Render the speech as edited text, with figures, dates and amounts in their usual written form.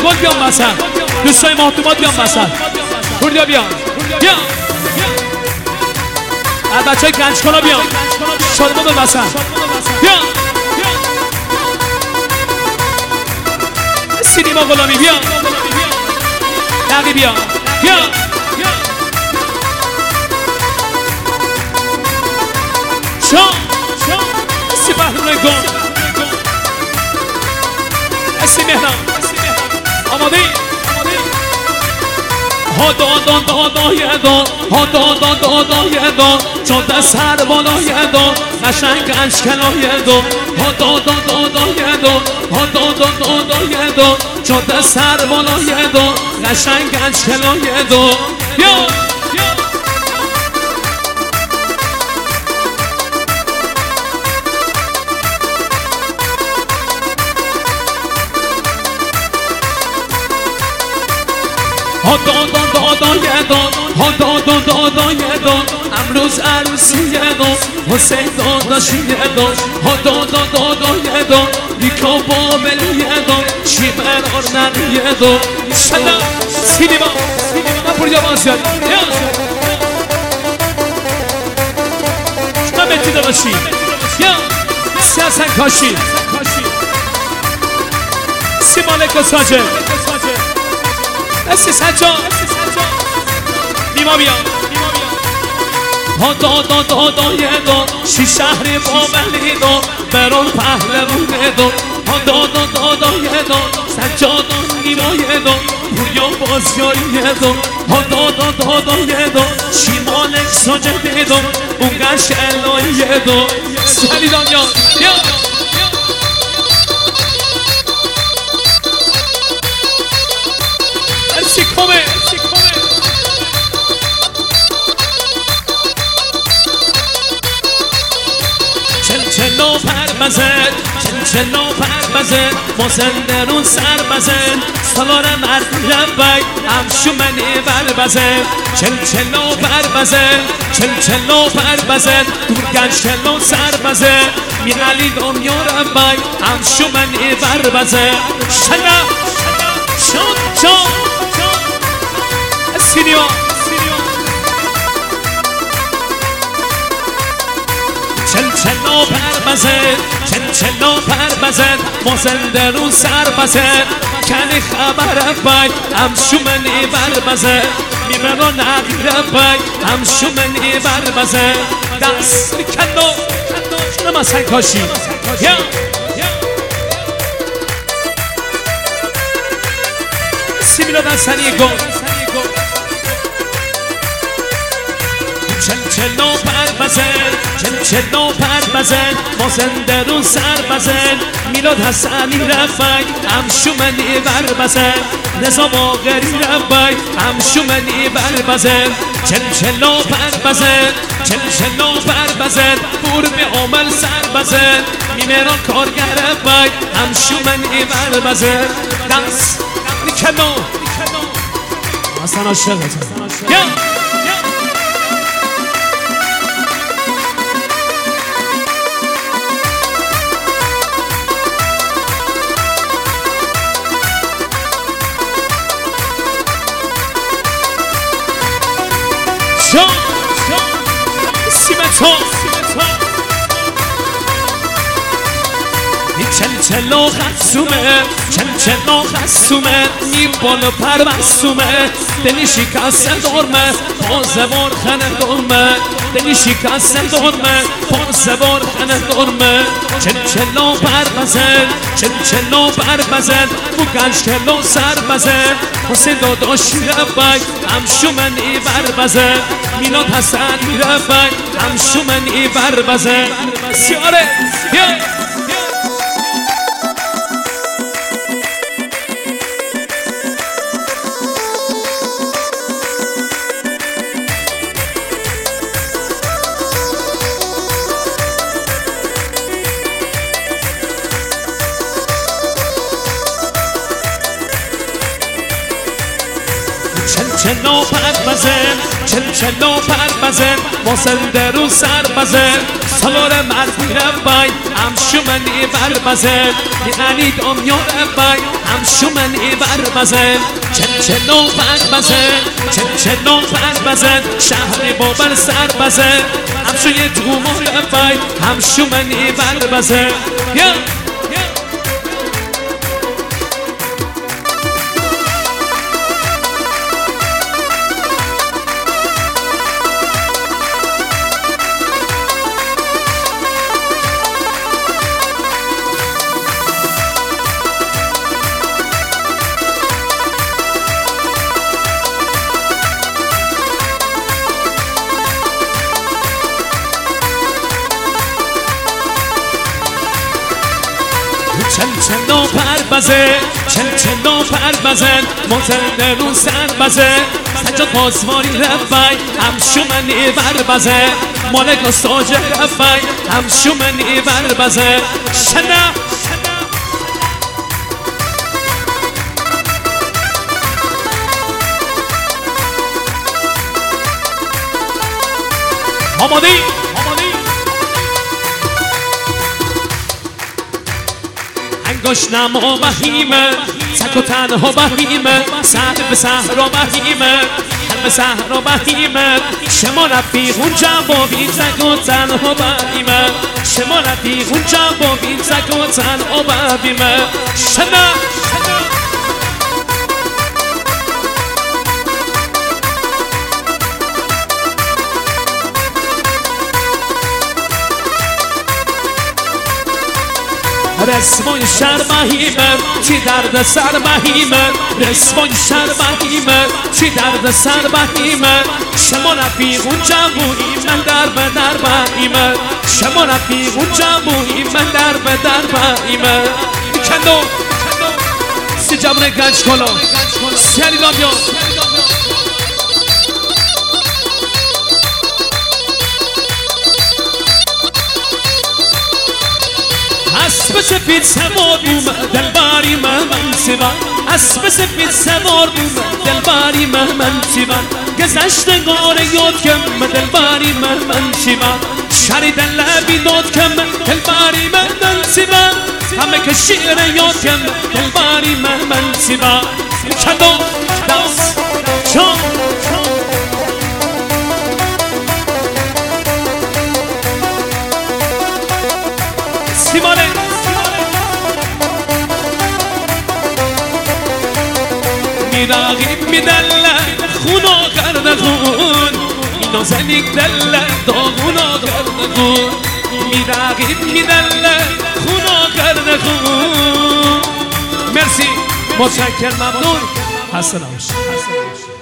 محتومات بیان مثلا دوستای محتومات بیان مثلا پوریا بیان بیا بچه های گنجکانا بیان شادما به مثلا بیا سینما غلامی بیا نقی بیا بیا اسی بحرونه گم اسی مهران آماده ها دا چون دست سر بالای دا قشنگ اشکلای دا ها دا چون دست سر بالای دا قشنگ اشکلای دا امروز عروسیه دا حسین داداشیه دا بیکا بابلیه دا چی برار نقیه دا شدم سینما من پوریا بازیاد شما بهتی داداشی یا سیاسن کاشی سی مالک و ساجه اسی سجا نیما بیا یه دا شی شهر بابلی دا بران پهلوونه دا یه دا سجاد نیما یه دا پوریا بازیاییه دا یه دا شی مالک ساجده دا اونگش الهیه دا سالی دانیا بیا کمه چلو پر بزن مازندرون سر بزن سالار مرد لبک همشو منی بر بزن چلو پر بزن دورگنج چلو سر بزن میغلی دنیا ربک همشو منی بر بزن شد سینیا چلو پر بزن مازندرون سر بزن کنی خبر بای همشو منی بر بزن میبرا نقیر بای همشو منی بر بزن دست کنو شنم از کاشی سیمیلا دستنی گم چلو پر بزن مازندرون سر بزن میلاد حسنی رفای همشو منی بر بزن رضا باقری رفای همشو منی بر بزن چلو پر بزن بور به عمل سر بزن میمران کارگر رفای همشو منی بر بزن دست کنو حسن عاشقت چلو خصومه نیم بالا پر بسومه دلی شکست دارمه پازوار خنه دارمه دلی شکست دارمه پازوار خنه دارمه چلو پر بزن بو گنج کلو سر بزن حسین داداشی رفای همشو منی بر بزن میلاد حسنی رفای همشو منی بر بزن سیاره چل و پر بزن چل و پر بزن واسه درو سر بزن سوار مرد بای هم شمنی بر بزن یعنی دنیا بای هم شمنی بر بزن چل و پر بزن چل و پر بزن شهر بابر سر بزن هم شوی دومار بای هم شمنی بر بزن چل و پر بزن چل و پر بزن منتظر رو سر بزن سجاد پاسواری رفای هم شمنی بر بزن مالک استاج رفای هم شمنی بر بزن شنا آمادی انگاش نما بهیمه سک و تنها بهیمه سهر به صحرا بهیمه هر به صحرا بهیمه شما رفیقون جوابی سک و تنها بهیمه شما رفیقون جوابی سک و تنها بهیمه شنا رسمای شهر بهیمه چی درد سر بهیمه رسمای شهر بهیمه چی درد سر بهیمه شما رفیقون جمعی من در به در بهیمه شما رفیقون جمعی من در به در بهیمه کندو سی جمعه گنج کلا سی علی دامیا اسب سفید سوار اومد دلبری من سیبان اسب سفید سوار اومد دلبری من سیبان گذشتگار یاد کم دلبری من سیبان شرید لبی داد کم دلبری من سیبان همه که شعر یاد کم دلبری من سیبان کندو دست چون سیمانه میراغیم میدله خونا کرده خون اینا زنیک دله داغونا کرده خون میراغیم میدله خونا کرده خون مرسی متشکر ممنون حسن باش